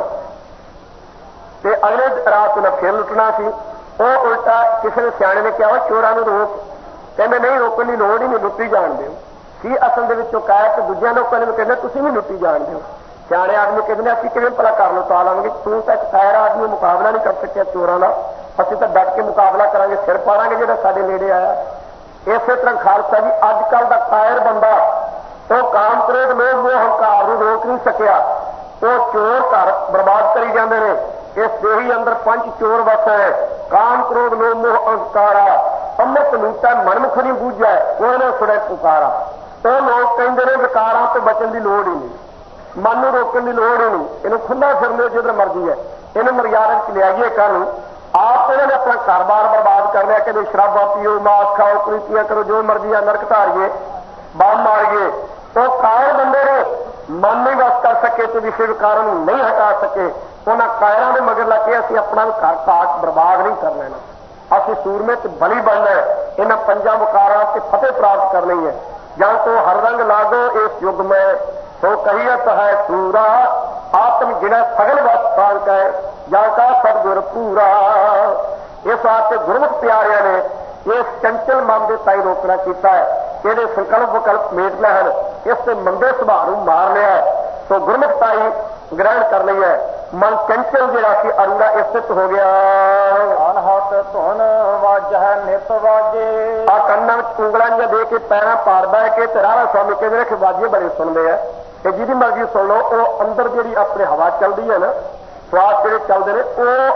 ਤੇ ਅਗਲੇ ਰਾਤ ਨੂੰ ਫਿਰ ਲੁੱਟਣਾ ਸੀ। ਉਹ ਉਲਟਾ ਕਿਸੇ ਨੇ ਸਿਆਣੇ ਨੇ ਕਿਹਾ ਚੋਰਾਂ ਨੂੰ ਰੋਕ। ਕਹਿੰਦੇ ਨਹੀਂ, ਰੋਕਣ ਦੀ ਲੋੜ ਹੀ ਨਹੀਂ, ਲੁੱਟੀ ਜਾਣ ਦਿਓ। ਸੀ ਅਸਲ ਦੇ ਵਿੱਚੋਂ ਕਾਇਰ ਤੇ ਦੂਜਿਆਂ ਲੋਕਾਂ ਨੇ ਕਹਿੰਦੇ ਤੁਸੀਂ ਵੀ ਲੁੱਟੀ ਜਾਣ ਦਿਓ। ਸਿਆਣੇ ਆਦਮੀ ਕਹਿੰਦੇ ਅਸੀਂ ਕਿਵੇਂ ਭਲਾ ਕਰ ਲਓ ਤਾਂ ਲਾਂਗੇ, ਤੂੰ ਤਾਂ ਇੱਕ ਕਾਇਰ ਆਦਮੀ ਮੁਕਾਬਲਾ ਨਹੀਂ ਕਰ ਸਕਿਆ ਚੋਰਾਂ ਦਾ, ਅਸੀਂ ਤਾਂ ਡਟ ਕੇ ਮੁਕਾਬਲਾ ਕਰਾਂਗੇ, ਸਿਰ ਪਾੜਾਂਗੇ ਜਿਹੜਾ ਸਾਡੇ ਨੇੜੇ ਆਇਆ। ਇਸੇ ਤਰ੍ਹਾਂ ਖਾਲਸਾ ਜੀ, ਅੱਜ ਕੱਲ੍ਹ ਦਾ ਕਾਇਰ ਬੰਦਾ ਉਹ ਕਾਮ ਕ੍ਰੋਧ ਲੋਭ ਮੋਹ ਹੰਕਾਰ ਨੂੰ ਰੋਕ ਨਹੀਂ ਸਕਿਆ। ਉਹ ਚੋਰ ਘਰ ਬਰਬਾਦ ਕਰੀ ਜਾਂਦੇ ਨੇ। ਇਸ ਦੇਹੀ ਅੰਦਰ ਪੰਜ ਚੋਰ ਵਸੇ, ਕਾਮ ਕ੍ਰੋਧ ਲੋਭ ਮੋਹ ਹੰਕਾਰਾ, ਅੰਮ੍ਰਿਤ ਲੂਟਾ ਮਨਮੁਖ ਨਹੀਂ ਬੂਝਿਆ, ਕੋਈ ਨਾ ਸੁਣੇ ਪੁਕਾਰਾ। ਉਹ ਲੋਕ ਕਹਿੰਦੇ ਨੇ ਵਿਕਾਰਾਂ ਤੋਂ ਬਚਣ ਦੀ ਲੋੜ ਹੀ ਨਹੀਂ, ਮਨ ਨੂੰ ਰੋਕਣ ਦੀ ਲੋੜ ਹੀ ਨਹੀਂ, ਇਹਨੂੰ ਖੁੱਲ੍ਹਾ ਫਿਰਨੇ ਜਿੱਧਰ ਮਰਜ਼ੀ ਹੈ, ਇਹਨੂੰ ਮਰਜ਼ਾਦਾ ਚ ਲਿਆਈਏ। ਕੱਲ੍ਹ ਆਪ ਇਹਨਾਂ ਨੇ ਆਪਣਾ ਘਰ-ਬਾਰ ਬਰਬਾਦ ਕਰ ਲਿਆ। ਕਹਿੰਦੇ ਸ਼ਰਾਬਾਂ ਪੀਓ, ਮਾਸ ਖਾਓ, ਕੁਰੀਤੀਆਂ ਕਰੋ, ਜੋ ਮਰਜ਼ੀ ਆ, ਨਰਕ ਧਾਰੀਏ, ਬੰਬ ਮਾਰੀਏ। ਉਹ ਕਾਇਰ ਬੰਦੇ ਨੇ ਮਨ ਨਹੀਂ ਵਸ ਕਰ ਸਕੇ ਤੇ ਵਿਸ਼ੇ ਵਿਕਾਰਾਂ ਨੂੰ ਨਹੀਂ ਹਟਾ ਸਕੇ। ਉਹਨਾਂ ਕਾਇਰਾਂ ਦੇ ਮਗਰ ਲੱਗ ਕੇ ਅਸੀਂ ਆਪਣਾ ਘਰ ਘਾਟ ਬਰਬਾਦ ਨਹੀਂ ਕਰ ਲੈਣਾ, ਅਸੀਂ ਸੂਰਮੇ ਤੇ ਬਲੀ ਬਣਨਾ ਹੈ। ਇਹਨਾਂ ਪੰਜਾਂ ਵਿਕਾਰਾਂ ਤੇ ਫਤਿਹ ਪ੍ਰਾਪਤ ਕਰਨੀ ਹੈ। ਜਾਂ ਤੋਂ ਹਰ ਰੰਗ ਲਾਗੋ ਇਸ ਯੁੱਗ ਮੈਂ ਸੋ ਕਹੀਅਤ ਹੈ ਸੂਰਾ, ਆਤਮ ਜਿਹੜਾ ਸਗਲ ਵਸ ਪਾਲਕ ਹੈ ਜਾਂ ਕਾ ਸਤਿਗੁਰ ਪੂਰਾ। ਇਸ ਵਾਸਤੇ ਗੁਰਮੁਖ ਪਿਆਰਿਆਂ ਨੇ ਇਸ ਚੰਚਲ ਮਨ ਦੇ ਤਾਈ ਰੋਕਣਾ ਕੀਤਾ ਹੈ। ਇਹਦੇ ਸੰਕਲਪ ਵਿਕਲਪ ਮੇਟ ਲੈ ਹਨ, ਇਸ ਤੇ ਮੰਦੇ ਸੁਭਾਅ ਨੂੰ ਮਾਰ ਲਿਆ। ਸੋ ਗੁਰਮੁਖ ਤਾਈ ਗ੍ਰਹਿਣ ਕਰ ਲਈ ਹੈ। ਮਨ ਚੰਚਲ ਜਿਹੜਾ ਸੀ ਅਰੂੜਾ ਇਸਤ ਹੋ ਗਿਆ। ਅਨਹਤ ਧੁਨ ਵਾਜ ਹੈ ਨਿਤ ਵਾਜੇ। ਆ ਕੰਨਾਂ ਵਿੱਚ ਉਂਗਲਾਂ ਜਿਹਾ ਦੇ ਕੇ ਪੈਰਾਂ ਪਾਰ ਬਹਿ ਕੇ ਤੇ ਰਾਧਾ ਸਵਾਮੀ ਕਹਿੰਦੇ ਨੇ ਕਿ ਵਾਜੇ ਬੜੇ ਸੁਣਦੇ ਆ ਤੇ ਜਿਹਦੀ ਮਰਜ਼ੀ ਸੁਣ ਲਓ। ਉਹ ਅੰਦਰ ਜਿਹੜੀ ਆਪਣੇ ਹਵਾ ਚੱਲਦੀ ਹੈ ਨਾ, ਸਵਾਸ ਜਿਹੜੇ ਚੱਲਦੇ ਨੇ,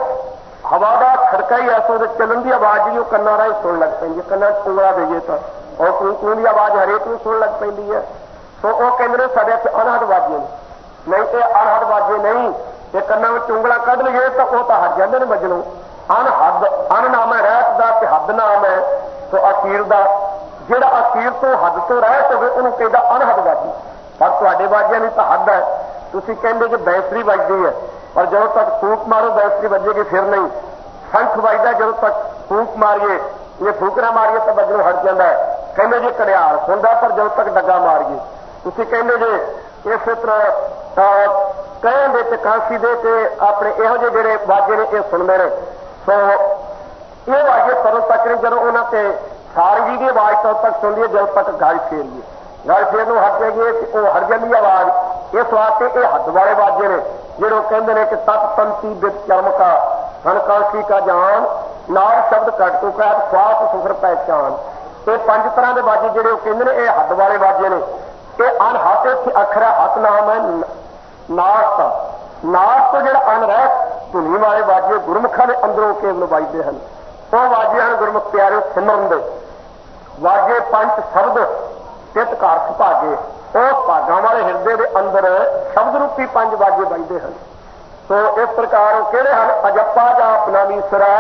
ਉਹ ਹਵਾ ਦਾ ਖੜਕਾ ਹੀ ਐਸਾ ਉਹਦੇ ਚੱਲਣ ਦੀ ਆਵਾਜ਼ ਜਿਹੜੀ ਉਹ ਕੰਨਾਂ ਰਾਹੀਂ ਸੁਣ ਲੱਗ ਪੈਂਦੀ ਹੈ। ਕੰਨਾਂ ਚ ਉਂਗਲਾਂ ਦੇਈਏ ਤਾਂ ਉਹ ਕੂ ਕੂ ਦੀ ਆਵਾਜ਼ ਹਰੇਕ ਨੂੰ ਸੁਣ ਲੱਗ ਪੈਂਦੀ ਹੈ। ਸੋ ਉਹ ਕਹਿੰਦੇ ਨੇ ਸਾਡੇ ਇੱਥੇ ਅਨਹਦ ਵਾਜੇ ਨਹੀਂ, ਇਹ ਅਨਹਦ ਵਾਜੇ ਨਹੀਂ। ਜੇ ਕੰਨਾਂ ਵਿੱਚ ਉਂਗਲਾਂ ਕੱਢ ਲਈਏ ਤਾਂ ਉਹ ਤਾਂ ਹਟ ਜਾਂਦੇ ਨੇ ਵੱਜਣੋਂ। ਅਨਹਦ ਅਨ ਨਾਮ ਹੈ ਰਹਿਤ ਦਾ ਤੇ ਹੱਦ ਨਾਮ ਹੈ। ਸੋ ਅਖੀਰ ਦਾ ਜਿਹੜਾ ਅਖੀਰ ਤੋਂ ਹੱਦ ਤੋਂ ਰਹਿਤ ਹੋਵੇ ਉਹਨੂੰ ਕਹਿੰਦਾ ਅਨਹਦ ਵਾਜੀ। ਪਰ ਤੁਹਾਡੇ ਵਾਜਿਆਂ ਦੀ ਤਾਂ ਹੱਦ ਹੈ। ਤੁਸੀਂ ਕਹਿੰਦੇ ਕਿ ਬੈਂਸਰੀ ਵੱਜਦੀ ਹੈ, ਪਰ ਜਦੋਂ ਤੱਕ ਫੂਕ ਮਾਰੋ ਬੈਂਸਰੀ ਵੱਜੇਗੀ ਫਿਰ ਨਹੀਂ। ਸ਼ੰਖ ਵੱਜਦਾ ਜਦੋਂ ਤੱਕ ਫੂਕ ਮਾਰੀਏ, ਇਹ ਫੂਕ ਨਾ ਮਾਰੀਏ ਤਾਂ ਵੱਜਣੋਂ ਹਟ ਜਾਂਦਾ ਹੈ। ਕਹਿੰਦੇ ਜੇ ਘੜਿਆਲ ਸੁਣਦਾ ਪਰ ਜਦੋਂ ਤੱਕ ਡੱਗਾ ਮਾਰੀਏ। ਤੁਸੀਂ ਕਹਿੰਦੇ ਜੇ ਇਸੇ ਤਰ੍ਹਾਂ ਕਹਿੰਦੇ ਤੇ ਕਾਂਸੀ ਦੇ ਤੇ ਆਪਣੇ ਇਹੋ ਜਿਹੇ ਜਿਹੜੇ ਵਾਜੇ ਨੇ ਇਹ ਸੁਣਦੇ ਨੇ। ਸੋ ਇਹ ਵਾਜੇ ਤਦੋਂ ਤੱਕ ਨਹੀਂ ਜਦੋਂ ਉਹਨਾਂ ਤੇ ਸਾਰਗੀ ਦੀ ਆਵਾਜ਼ ਤਦੋਂ ਤੱਕ ਸੁਣਦੀ ਹੈ ਜਦੋਂ ਤੱਕ ਗੱਲ ਫੇਰੀਏ। ਗੱਲ ਫੇਰ ਨੂੰ ਹਟ ਜਾਈਏ ਤੇ ਉਹ ਹਟ ਜਾਂਦੀ ਆਵਾਜ਼। ਇਸ ਵਾਸਤੇ ਇਹ ਹੱਦ ਵਾਲੇ ਵਾਜੇ ਨੇ ਜਿਹੜੇ ਕਹਿੰਦੇ ਨੇ ਕਿ ਤਤ ਪੰਤੀ ਬਿਤ ਚਰਮ ਕਾ ਹਨ ਕਾਂਸੀ ਕਾ ਜਾਨ ਨਾਲ ਸ਼ਬਦ ਕੱਟ ਤੋਂ ਕਹਿ ਸਵਾਸ ਸੁਖਰ ਪਹਿਚਾਨ। ਇਹ ਪੰਜ ਤਰ੍ਹਾਂ ਦੇ ਵਾਜੇ ਜਿਹੜੇ ਉਹ ਕਹਿੰਦੇ ਨੇ ਇਹ ਹੱਦ ਵਾਲੇ ਵਾਜੇ ਨੇ। ਇਹ ਅਨਹਤ ਇੱਥੇ ਅੱਖਰ ਹੈ, ਹੱਥ ਨਾਮ ਹੈ ਨਾਸ ਦਾ। ਨਾਸ ਤੋਂ ਜਿਹੜਾ ਅਨਰਹਿਤ ਧੁਨੀ ਵਾਲੇ ਵਾਜੇ ਗੁਰਮੁਖਾਂ ਦੇ ਅੰਦਰੋਂ ਕੇਵਲ ਵੱਜਦੇ ਹਨ। ਉਹ ਵਾਜੇ ਹਨ ਗੁਰਮੁਖ ਪਿਆਰੇ ਸਿਮਰਨ ਦੇ ਵਾਜੇ। ਪੰਜ ਸ਼ਬਦ ਤਿਤ ਘਰ ਸੁਭਾਗੇ, ਉਹ ਭਾਗਾਂ ਵਾਲੇ ਹਿਰਦੇ ਦੇ ਅੰਦਰ ਸ਼ਬਦ ਰੂਪੀ ਪੰਜ ਵਾਜੇ ਵੱਜਦੇ ਹਨ। ਸੋ ਇਸ ਪ੍ਰਕਾਰ ਉਹ ਕਿਹੜੇ ਹਨ? ਅਜੱਪਾ ਜਾਪ ਨਾ ਵਿਸਰੈ,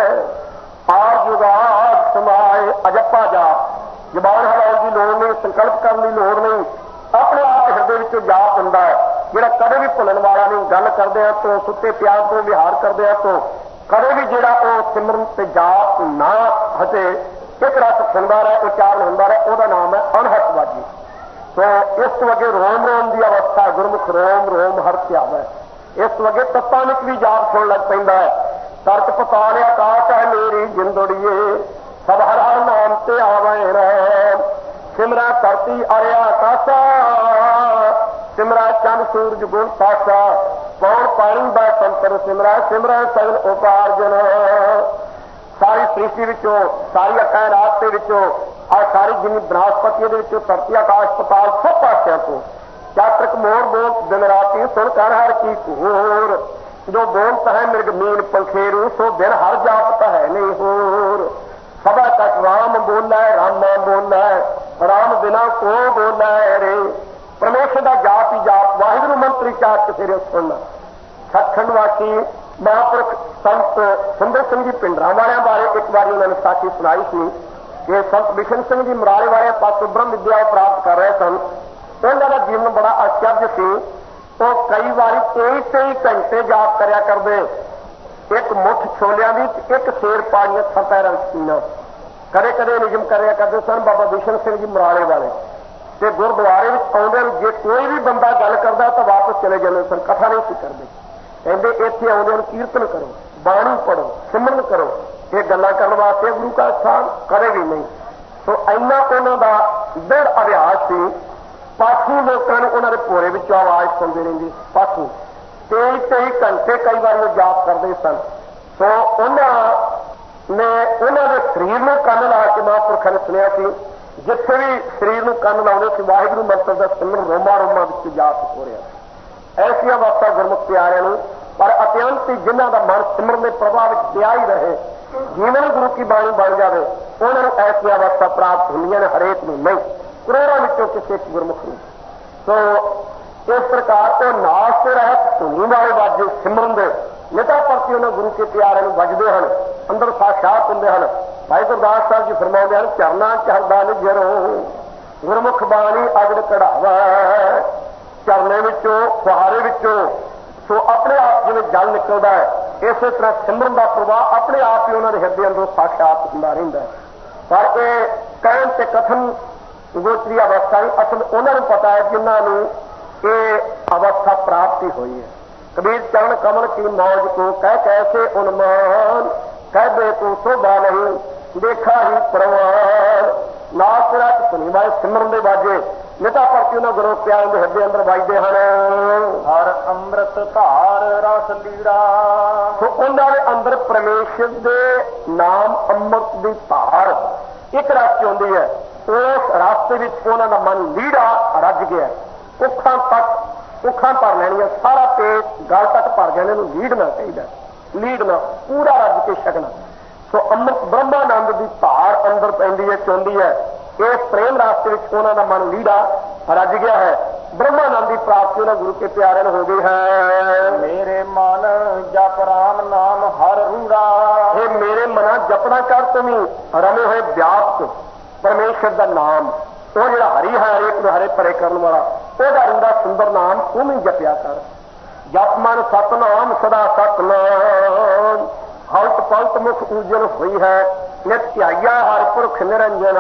ਆਰ ਜੁਗਾਦ ਸਮਾਏ। ਅਜੱਪਾ ਜਾਪ, ਜ਼ਬਾਨ ਹਿਲਾਉਣ ਦੀ ਲੋੜ ਨਹੀਂ, ਸੰਕਲਪ ਕਰਨ ਦੀ ਲੋੜ ਨਹੀਂ, ਆਪਣੇ ਆਪ ਹਿਰਦੇ ਵਿੱਚੋਂ ਜਾਪ ਹੁੰਦਾ ਹੈ, ਜਿਹੜਾ ਕਦੇ ਵੀ ਭੁੱਲਣ ਵਾਲਾ ਨਹੀਂ। ਗੱਲ ਕਰਦੇ ਆ ਤੋਂ, ਸੁੱਤੇ ਪਿਆਰ ਤੋਂ, ਵਿਹਾਰ ਕਰਦੇ ਆ ਤੋਂ ਕਦੇ ਵੀ ਜਿਹੜਾ ਉਹ ਸਿਮਰਨ ਤੇ ਜਾਪ ਨਾ ਹਟੇ, ਇੱਕ ਰਸ ਸੁਣਦਾ ਰਹੇ, ਉਚਾਰਨ ਹੁੰਦਾ ਰਹੇ, ਉਹਦਾ ਨਾਮ ਹੈ ਅਨਹਤ ਵਾਜੀ। ਸੋ ਇਸ ਤੋਂ ਅੱਗੇ ਰੋਮ ਰੋਮ ਦੀ ਅਵਸਥਾ, ਗੁਰਮੁਖ ਰੋਮ ਰੋਮ ਹਰ ਧਿਆਵੈ। ਇਸ ਤੋਂ ਅੱਗੇ ਤੱਤਾਂ ਵਿੱਚ ਵੀ ਜਾਪ ਸੁਣ ਲੱਗ ਪੈਂਦਾ ਹੈ। ਤਰਕ ਪਤਾਲ ਆਕਾਸ਼ ਹੈ ਮੇਰੀ ਜਿੰਦੜੀਏ, ਸਭ ਹਰ ਹਰ ਨਾਮ ਤੇ ਆਵੈ ਰਾਮ। ਸਿਮਰਾ ਧਰਤੀ ਅਰਿਆ ਆਕਾਸ਼ਾ, ਸਿਮਰਾ ਚੰਦ ਸੂਰਜ ਗੁਣ ਪਾਸਾ। ਪੌਣ ਪਾਣੀ ਬੈ ਸੰਤਰ ਸਿਮਰਾ, ਸਿਮਰਾ ਸਗਲ ਉਪਾਰਜਨ। ਸਾਰੀ ਸ੍ਰਿਸ਼ਟੀ ਵਿੱਚੋਂ, ਸਾਰੀ ਕਾਇਨਾਤ ਦੇ ਵਿੱਚੋਂ, ਆ ਸਾਰੀ ਜਿੰਨੀ ਬਨਸਪਤੀ ਦੇ ਵਿੱਚੋਂ, ਧਰਤੀ ਆਕਾਸ਼ ਪਤਾਲ ਸਭ ਪਾਸਿਆਂ ਤੋਂ ਚਾਤਰਕ ਮੋਰ ਬੋਲ ਦਿਨ ਰਾਤੀ ਸੁਣ ਕਰ ਹਰ ਕੀ ਘੋਰ। ਜੋ ਬੋਲਤ ਹੈ ਮਿਰਗ ਮੀਨ ਪੰਖੇਰੂ, ਸੋ ਦਿਨ ਹਰ ਜਾਪਤ ਹੈ ਨਹੀਂ ਹੋਰ। ਸਭਾ ਤੱਕ ਰਾਮ ਬੋਲਾ ਰਾਮਾ ਬੋਲਾ, ਰਾਮ ਬਿਨਾ ਕੋ ਬੋਲਾ ਰੇ। ਪਰਮੇਸ਼ਰ ਦਾ ਜਾਪ ਹੀ ਜਾਪ, ਵਾਹਿਗੁਰੂ ਮੰਤਰੀ ਚਾਰ ਕਿਸੇ ਸੁਣਨਾ। ਸੱਚਖੰਡ ਵਾਸੀ ਮਹਾਂਪੁਰਖ ਸੰਤ ਸੁੰਦਰ ਸਿੰਘ ਜੀ ਪਿੰਡਰਾਂ ਵਾਲਿਆਂ ਬਾਰੇ ਇੱਕ ਵਾਰੀ ਉਹਨਾਂ ਨੇ ਸਾਖੀ ਸੁਣਾਈ ਸੀ ਕਿ ਸੰਤ ਬਿਸ਼ਨ ਸਿੰਘ ਜੀ ਮਰਾਲੇ ਵਾਲਿਆਂ ਪਾਸੋਂ ਬ੍ਰਹਮ ਵਿਦਿਆ ਪ੍ਰਾਪਤ ਕਰ ਰਹੇ ਸਨ। ਉਹਨਾਂ ਦਾ ਜੀਵਨ ਬੜਾ ਆਚਰਜ ਸੀ। ਉਹ ਕਈ ਵਾਰੀ ਤੇਈ ਤੇਈ ਘੰਟੇ ਜਾਪ ਕਰਿਆ ਕਰਦੇ, ਇੱਕ ਮੁੱਠ ਛੋਲਿਆਂ ਦੀ ਇੱਕ ਸ਼ੇਰ ਪਾਣੀਆਂ ਸਪੈਰਾਂ ਵਿੱਚ ਪੀਣਾ। ਕਦੇ ਕਦੇ ਨਿਯਮ ਕਰਿਆ ਕਰਦੇ ਸਨ ਬਾਬਾ ਬਿਸ਼ਨ ਸਿੰਘ ਜੀ ਮਰਾਲੇ ਵਾਲੇ। ਤੇ ਗੁਰਦੁਆਰੇ ਵਿੱਚ ਆਉਂਦੇ ਜੇ ਕੋਈ ਵੀ ਬੰਦਾ ਗੱਲ ਕਰਦਾ ਤਾਂ ਵਾਪਸ ਚਲੇ ਜਾਂਦੇ ਸਨ, ਕਥਾ ਨਹੀਂ ਸੀ ਕਰਦੇ। ਕਹਿੰਦੇ ਇੱਥੇ ਆਉਂਦੇ ਨੂੰ ਕੀਰਤਨ ਕਰੋ, ਬਾਣੀ ਪੜੋ, ਸਿਮਰਨ ਕਰੋ। ਇਹ ਗੱਲਾਂ ਕਰਨ ਵਾਸਤੇ ਗੁਰੂ ਦਾ ਸਥਾਨ ਕਦੇ ਵੀ ਨਹੀਂ। ਸੋ ਇੰਨਾ ਉਹਨਾਂ ਦਾ ਦ੍ਰਿੜ ਅਭਿਆਸ ਸੀ। ਪਾਠੀ ਲੋਕਾਂ ਨੂੰ ਉਹਨਾਂ ਦੇ ਭੋਰੇ ਵਿੱਚੋਂ ਆਵਾਜ਼ ਸੁਣਦੀ ਰਹਿੰਦੀ। ਪਾਠੀ ਤੇਈ ਤੇਈ ਘੰਟੇ ਕਈ ਵਾਰ ਉਹ ਜਾਪ ਕਰਦੇ ਸਨ। ਸੋ ਉਹਨਾਂ ਨੇ ਉਹਨਾਂ ਦੇ ਸਰੀਰ ਨੂੰ ਕੰਨ ਲਾ ਕੇ ਮਹਾਂਪੁਰਖਾਂ ਨੇ ਸੁਣਿਆ ਸੀ, ਜਿੱਥੇ ਵੀ ਸਰੀਰ ਨੂੰ ਕੰਨ ਲਾਉਂਦੇ ਸੀ ਵਾਹਿਗੁਰੂ ਮੰਤਰ ਦਾ ਸਿਮਰਨ ਰੋਮਾ ਰੋਮਾ ਵਿੱਚ ਜਾਪ ਹੋ ਰਿਹਾ। ਐਸੀ ਅਵਸਥਾ ਗੁਰਮੁਖ ਪਿਆਰਿਆਂ ਨੂੰ, ਪਰ ਅਤਿਅੰਤ ਹੀ ਜਿਨ੍ਹਾਂ ਦਾ ਮਨ ਸਿਮਰਨ ਦੇ ਪ੍ਰਭਾਵ ਵਿੱਚ ਪਿਆ ਹੀ ਰਹੇ, ਜੀਵਨ ਗੁਰੂ ਕੀ ਬਾਣੀ ਬਣ ਜਾਵੇ, ਉਹਨਾਂ ਨੂੰ ਐਸੀ ਅਵਸਥਾ ਪ੍ਰਾਪਤ ਹੁੰਦੀਆਂ ਨੇ, ਹਰੇਕ ਨੂੰ ਨਹੀਂ, ਕਰੋੜਾਂ ਵਿੱਚੋਂ ਕਿਸੇ ਇੱਕ ਗੁਰਮੁਖ ਨੂੰ। ਸੋ ਇਸ ਪ੍ਰਕਾਰ ਉਹ ਨਾਸ ਤੇ ਰਹਿਤ ਧੁਨੀ ਵਾਲੇ ਵਾਜੇ ਸਿਮਰਨ ਦੇ ਨਿਤਾ ਪ੍ਰਤੀ ਉਹਨਾਂ ਗੁਰੂ ਕੇ ਪਿਆਰਿਆਂ ਨੂੰ ਵੱਜਦੇ ਹਨ, ਅੰਦਰ ਸਾਖਾਤ ਹੁੰਦੇ ਹਨ। ਭਾਈ ਗੁਰਦਾਸ ਸਾਹਿਬ ਜੀ ਫਰਮਾਉਂਦੇ ਹਨ, ਚਰਨਾ ਚਰਦਾ ਨਿਜਰੋ ਗੁਰਮੁਖ ਬਾਣੀ ਅਗੜ ਕਢਾਵਾ। ਚਰਨੇ ਵਿੱਚੋਂ, ਫੁਹਾਰੇ ਵਿੱਚੋਂ ਸੋ ਆਪਣੇ ਆਪ ਜਿਵੇਂ ਜਲ ਨਿਕਲਦਾ ਹੈ, ਇਸੇ ਤਰ੍ਹਾਂ ਸਿਮਰਨ ਦਾ ਪ੍ਰਵਾਹ ਆਪਣੇ ਆਪ ਹੀ ਉਹਨਾਂ ਦੇ ਹਿਰਦੇ ਅੰਦਰੋਂ ਸਾਖਾਤ ਹੁੰਦਾ ਰਹਿੰਦਾ ਹੈ। ਪਰ ਇਹ ਕਹਿਣ ਤੇ ਕਥਨ ਗੋਚਰੀ ਅਵਸਥਾ ਨਹੀਂ, ਅਸਲ ਉਹਨਾਂ ਨੂੰ ਪਤਾ ਹੈ ਜਿਨ੍ਹਾਂ ਨੂੰ ਇਹ ਅਵਸਥਾ ਪ੍ਰਾਪਤੀ ਹੋਈ ਹੈ। ਕਬੀਰ ਚਰਨ ਕਮਲ ਕੀ ਮੌਜ ਕੋ ਕਹਿ ਕੈਸੇ ਉਨਮਾਨ, ਕਹਿ ਦੇ ਤੂੰ ਸੋਭਾ ਨਹੀਂ ਦੇਖਾ ਹੀ ਪ੍ਰਵਾਨ। ਨਾਸ ਰਤ ਸੁਣੀ ਵਾਲੇ ਸਿਮਰਨ ਦੇ ਵਾਜੇ ਨਿਤਾ ਪ੍ਰਤੀ ਉਹਨਾਂ ਗੁਰੂ ਪਿਆਰਿਆਂ ਦੇ ਹਿਰਦੇ ਅੰਦਰ ਵੱਜਦੇ ਹਨ। ਹਰ ਅੰਮ੍ਰਿਤ ਧਾਰ ਰਸ ਲੀੜਾ, ਸੋ ਉਹਨਾਂ ਦੇ ਅੰਦਰ ਪਰਮੇਸ਼ਰ ਦੇ ਨਾਮ ਅੰਮ੍ਰਿਤ ਦੀ ਧਾਰ ਇੱਕ ਰਸ ਚਾਹੁੰਦੀ ਹੈ। ਉਸ ਰਸਤੇ ਵਿੱਚ ਉਹਨਾਂ ਦਾ ਮਨ ਲੀੜਾ ਰੱਜ ਗਿਆ। ਉੱਖਾਂ ਤੱਕ ਉੱਖਾਂ ਭਰ ਲੈਣੀਆਂ, ਸਾਰਾ ਪੇਟ ਗਲ ਤੱਕ ਭਰ ਜਾਣੇ, ਇਹਨੂੰ ਲੀੜਨਾ ਚਾਹੀਦਾ, ਲੀੜਨਾ ਪੂਰਾ ਰੱਜ ਕੇ ਛਕਣਾ। ਸੋ ਅੰਮ੍ਰਿਤ ਬ੍ਰਹਮਾਨੰਦ ਦੀ ਧਾਰ ਅੰਦਰ ਪੈਂਦੀ ਹੈ, ਚਾਹੁੰਦੀ ਹੈ। ਇਸ ਪ੍ਰੇਮ ਰਾਸਤੇ ਵਿੱਚ ਉਹਨਾਂ ਦਾ ਮਨ ਲੀੜਾ ਰੱਜ ਗਿਆ ਹੈ। ਬ੍ਰਹਮਾਨੰਦ ਦੀ ਪ੍ਰਾਪਤੀ ਉਹਨਾਂ ਗੁਰੂ ਕੇ ਪਿਆਰਿਆਂ ਨੂੰ ਹੋ ਗਈ ਹੈ। ਮੇਰੇ ਮਨ ਜਪ ਰਾਮ ਨਾਮ ਹਰ ਰੂੜਾ, ਇਹ ਮੇਰੇ ਮਨਾਂ ਜਪਣਾ ਕਰ ਤੁਮੀ ਰਮੇ ਹੋਏ ਵਿਆਪਕ ਪਰਮੇਸ਼ਰ ਦਾ ਨਾਮ, ਉਹ ਜਿਹੜਾ ਹਰੀ ਹੈ, ਹਰੇਕ ਨੂੰ ਹਰੇ ਭਰੇ ਕਰਨ ਵਾਲਾ, ਉਹਦਾ ਰੂੜਾ ਸੁੰਦਰ ਨਾਮ ਤੂੰ ਵੀ ਜਪਿਆ ਕਰ। ਜਪ ਮਨ ਸਤਨਾਮ ਸਦਾ ਸਤਨਾਮ, ਹਲਤ ਪਲਤ ਮੁਖ ਉਜਲ ਹੋਈ ਹੈ, ਨਿਤ ਧਿਆਇਆ ਹਰ ਪੁਰਖ ਨਿਰੰਜਨ।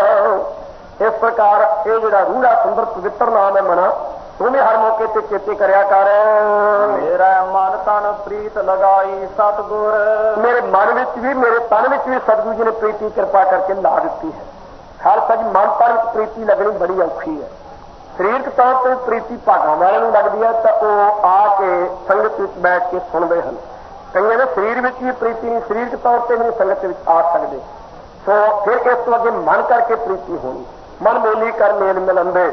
ਇਸ ਪ੍ਰਕਾਰ ਇਹ ਜਿਹੜਾ ਰੂੜਾ ਸੁੰਦਰ ਪਵਿੱਤਰ ਨਾਮ ਹੈ ਮਨਾ, ਤੂੰ ਵੀ ਹਰ ਮੌਕੇ ਤੇ ਚੇਤੇ ਕਰਿਆ ਕਰ। ਮੇਰਾ ਮਨ ਤਨ ਪ੍ਰੀਤ ਲਗਾਈ ਸਤਿਗੁਰ, ਮੇਰੇ ਮਨ ਵਿੱਚ ਵੀ ਮੇਰੇ ਤਨ ਵਿੱਚ ਵੀ ਸਤਿਗੁਰੂ ਜੀ ਨੇ ਪ੍ਰੀਤੀ ਕਿਰਪਾ ਕਰਕੇ ਲਾ ਦਿੱਤੀ ਹੈ। ਹਰ ਸੱਚ ਮਨ ਤਨ ਵਿੱਚ ਪ੍ਰੀਤੀ ਲੱਗਣੀ ਬੜੀ ਔਖੀ ਹੈ। ਸਰੀਰਕ ਤੌਰ ਤੇ ਪ੍ਰੀਤੀ ਭਾਗਾਂ ਵਾਲਿਆਂ ਨੂੰ ਲੱਗਦੀ ਹੈ ਤਾਂ ਉਹ ਆ ਕੇ ਸੰਗਤ ਵਿੱਚ ਬੈਠ ਕੇ ਸੁਣਦੇ ਹਨ। ਕਈਆਂ ਦੇ ਸਰੀਰ ਵਿੱਚ ਵੀ ਪ੍ਰੀਤੀ ਨਹੀਂ, ਸਰੀਰਕ ਤੌਰ ਤੇ ਵੀ ਸੰਗਤ ਵਿੱਚ ਆ ਸਕਦੇ। ਸੋ ਫਿਰ ਇਸ ਤੋਂ ਅੱਗੇ ਮਨ ਕਰਕੇ ਪ੍ਰੀਤੀ ਹੋਣੀ, ਮਨ ਮੋਲੀ ਕਰ ਮੇਲ ਮਿਲੰਦੇ।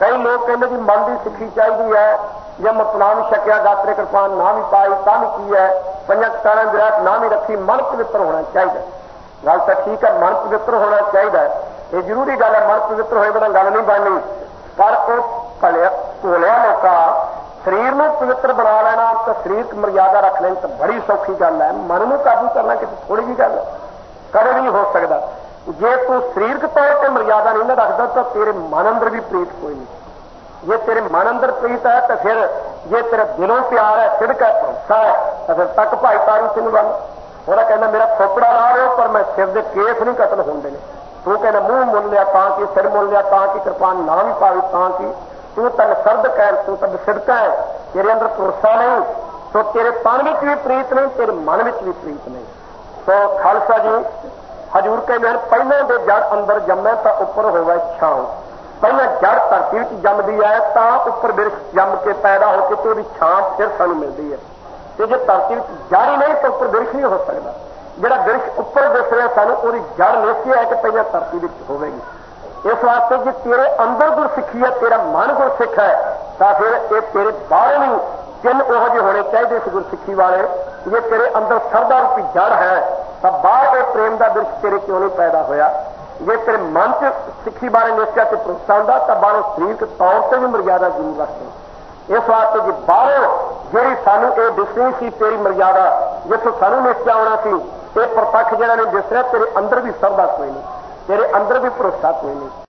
ਕਈ ਲੋਕ ਕਹਿੰਦੇ ਜੀ ਮਨ ਦੀ ਸਿੱਖੀ ਚਾਹੀਦੀ ਹੈ, ਜੇ ਮਪਨਾ ਵੀ ਛਕਿਆ ਗਾਤਰੇ ਕਿਰਪਾਨ ਨਾ ਵੀ ਪਾਈ ਤਾਂ ਵੀ ਕੀ ਹੈ, ਪੰਜਾਂ ਕਟਾਰਾਂ ਦੀ ਵਿਰਾਟ ਨਾ ਵੀ ਰੱਖੀ, ਮਨ ਪਵਿੱਤਰ ਹੋਣਾ ਚਾਹੀਦਾ। ਗੱਲ ਤਾਂ ਠੀਕ ਹੈ, ਮਨ ਪਵਿੱਤਰ ਹੋਣਾ ਚਾਹੀਦਾ, ਇਹ ਜ਼ਰੂਰੀ ਗੱਲ ਹੈ। ਮਨ ਪਵਿੱਤਰ ਹੋਏ ਬਿਨਾਂ ਗੱਲ ਨਹੀਂ ਬਣਨੀ। ਪਰ ਉਹ ਭਲਿਆ ਭੋਲਿਆ ਲੋਕਾਂ ਸਰੀਰ ਨੂੰ ਪਵਿੱਤਰ ਬਣਾ ਲੈਣਾ ਤਾਂ ਸਰੀਰਕ ਮਰਿਆਦਾ ਰੱਖ ਲੈਣੀ ਤਾਂ ਬੜੀ ਸੌਖੀ ਗੱਲ ਹੈ। ਮਨ ਨੂੰ ਕਾਬੂ ਕਰਨਾ ਕਿਤੇ ਥੋੜੀ ਜਿਹੀ ਗੱਲ ਹੈ, ਕਦੇ ਨਹੀਂ ਹੋ ਸਕਦਾ। ਜੇ ਤੂੰ ਸਰੀਰਕ ਤੌਰ ਤੇ ਮਰਿਆਦਾ ਨਹੀਂ ਨਾ ਰੱਖਦਾ ਤਾਂ ਤੇਰੇ ਮਨ ਅੰਦਰ ਵੀ ਪ੍ਰੀਤ ਕੋਈ ਨਹੀਂ। ਜੇ ਤੇਰੇ ਮਨ ਅੰਦਰ ਪ੍ਰੀਤ ਹੈ ਤਾਂ ਫਿਰ ਜੇ ਤੇਰਾ ਦਿਲੋਂ ਪਿਆਰ ਹੈ, ਸਿਦਕ ਹੈ, ਭਰੋਸਾ ਹੈ ਤਾਂ ਫਿਰ ਤੱਕ ਭਾਈ ਤਾਰੂ ਸਿੰਘ ਵੱਲ ਉਹਦਾ ਕਹਿੰਦਾ ਮੇਰਾ ਖੋਪੜਾ ਲਾ ਰਹੇ ਪਰ ਮੈਂ ਸਿਰ ਦੇ ਕੇਸ ਨਹੀਂ ਕਤਲ ਹੁੰਦੇ ਨੇ। ਤੂੰ ਕਹਿੰਦਾ ਮੂੰਹ ਮੁੱਲ ਲਿਆ ਤਾਂ ਕਿ, ਸਿਰ ਮੁੱਲ ਲਿਆ ਤਾਂ ਕਿ, ਕਿਰਪਾਨ ਨਾ ਵੀ ਪਾਵੇ ਤਾਂ ਕਿ, ਤੂੰ ਤਨ ਸਰਦ ਕਹਿ, ਤੂੰ ਤਨ ਸਿਦਕਾ ਹੈ, ਤੇਰੇ ਅੰਦਰ ਭਰੋਸਾ ਨਹੀਂ, ਸੋ ਤੇਰੇ ਤਨ ਵਿੱਚ ਵੀ ਪ੍ਰੀਤ ਨਹੀਂ, ਤੇਰੇ ਮਨ ਵਿੱਚ ਵੀ ਪ੍ਰੀਤ ਨਹੀਂ। ਸੋ ਖਾਲਸਾ ਜੀ ਹਜ਼ੂਰ ਕਹਿੰਦੇ ਹਨ ਪਹਿਲਾਂ ਦੇ ਜੜ ਅੰਦਰ ਜੰਮੇ ਤਾਂ ਉੱਪਰ ਹੋਵੇ ਛਾਂ। ਪਹਿਲਾਂ ਜੜ ਧਰਤੀ ਵਿੱਚ ਜੰਮਦੀ ਹੈ ਤਾਂ ਉੱਪਰ ਬਿਰਖ ਜੰਮ ਕੇ ਪੈਦਾ ਹੋ ਕੇ ਤੇ ਉਹਦੀ ਛਾਂ ਫਿਰ ਸਾਨੂੰ ਮਿਲਦੀ ਹੈ। ਤੇ ਜੇ ਧਰਤੀ ਵਿੱਚ ਜੜ ਹੀ ਨਹੀਂ ਤਾਂ ਉੱਪਰ ਬਿਰਖ ਨਹੀਂ ਹੋ ਸਕਦਾ। ਜਿਹੜਾ ਬਿਰਖ ਉੱਪਰ ਦਿਸ ਰਿਹਾ ਸਾਨੂੰ ਉਹਦੀ ਜੜ ਨਿਸ਼ਚੈ ਹੈ ਕਿ ਪਹਿਲਾਂ ਧਰਤੀ ਵਿੱਚ ਹੋਵੇਗੀ। ਇਸ ਵਾਸਤੇ ਜੇ ਤੇਰੇ ਅੰਦਰ ਗੁਰਸਿੱਖੀ ਹੈ, ਤੇਰਾ ਮਨ ਗੁਰਸਿੱਖ ਹੈ ਤਾਂ ਫਿਰ ਇਹ ਤੇਰੇ ਬਾਹਰ ਵੀ ਤਿੰਨ ਉਹੋ ਜਿਹੇ ਹੋਣੇ ਚਾਹੀਦੇ ਇਸ ਗੁਰਸਿੱਖੀ ਵਾਲੇ। ਜੇ ਤੇਰੇ ਅੰਦਰ ਸਰਦਾ ਰੂਪੀ ਜੜ ਹੈ ਤਾਂ ਬਾਹਰ ਇਹ ਪ੍ਰੇਮ ਦਾ ਬਿਰਖ ਤੇਰੇ ਕਿਉਂ ਨਹੀਂ ਪੈਦਾ ਹੋਇਆ। ਜੇ ਤੇਰੇ ਮਨ 'ਚ ਸਿੱਖੀ ਬਾਰੇ ਨਿਸ਼ਚੈ ਤੇ ਭਰੋਸਾ ਹੁੰਦਾ ਤਾਂ ਬਾਹਰੋਂ ਸਰੀਰਕ ਤੌਰ ਤੇ ਵੀ ਮਰਿਆਦਾ ਜ਼ਰੂਰ ਰੱਖਦੇ। ਇਸ ਵਾਸਤੇ ਜੇ ਬਾਹਰੋਂ ਜਿਹੜੀ ਸਾਨੂੰ ਇਹ ਦਿਸਣੀ ਸੀ ਤੇਰੀ ਮਰਿਆਦਾ, ਜਿੱਥੋਂ ਸਾਨੂੰ ਨਿਸ਼ਚੈ ਆਉਣਾ ਸੀ, ਇਹ ਪ੍ਰਤੱਖ ਜਿਹੜਾ ਨਹੀਂ ਦਿਸ ਰਿਹਾ, ਤੇਰੇ ਅੰਦਰ ਵੀ ਸਰਦਾ ਕੋਈ ਨਹੀਂ, ਤੇਰੇ ਅੰਦਰ ਵੀ ਭਰੋਸਾ ਕੋਈ ਨਹੀਂ।